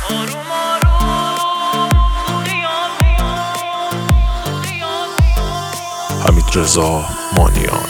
حمیدرضا مانیان.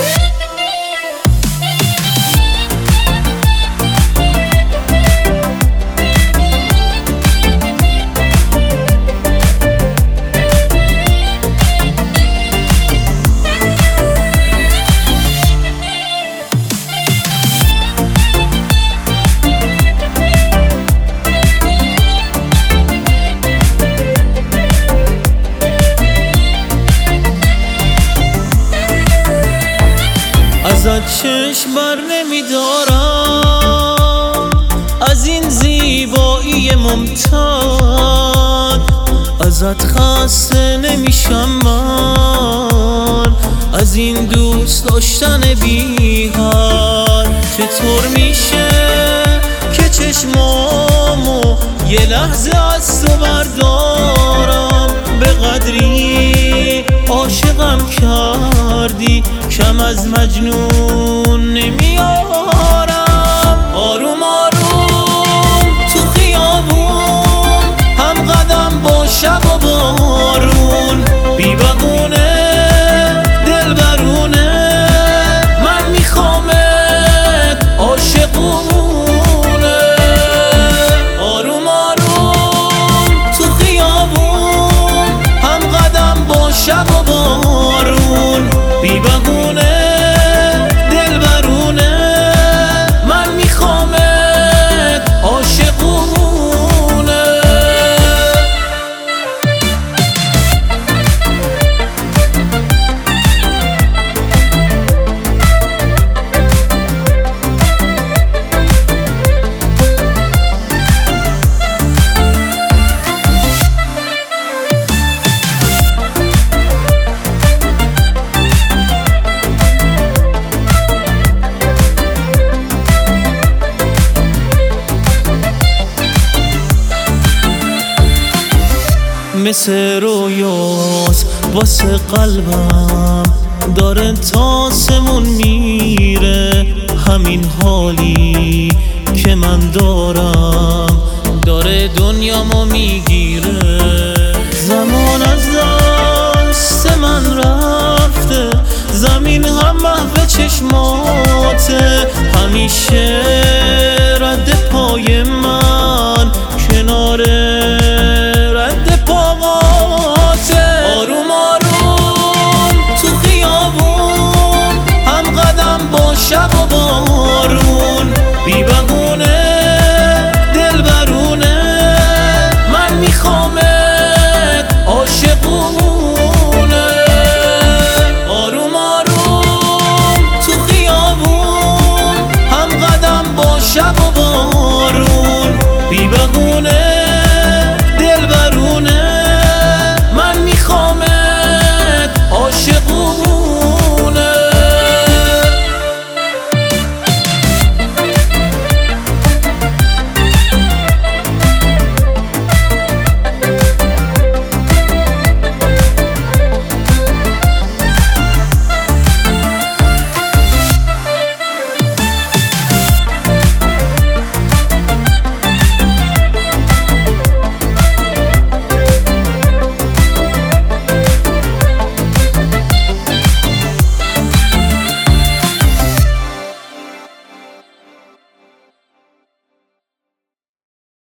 ازت چشم بر نمیدارم، از این زیبایی ممتد ازت خسته نمیشم من، از این دوست داشتن بی حد. چطور میشه که چشمامو یه لحظه از تو بردارم، به قدری عاشقم کردی کم از مجنون نمیارم. آروم آروم تو خیابون هم قدم با شب و بارون، بی بهونه دل برونه من میخوامت عاشقونه. آروم آروم تو خیابون هم قدم با شب و بارون، بی بهونه دل برونه من میخوامت عاشقونه. مثل رویاست واسه قلبم، داره تاسمون میره. همین حالی که من دارم داره دنیامو میگیره. زمان از دست من رفته، زمین هم محو چشماته، همیشه رد پای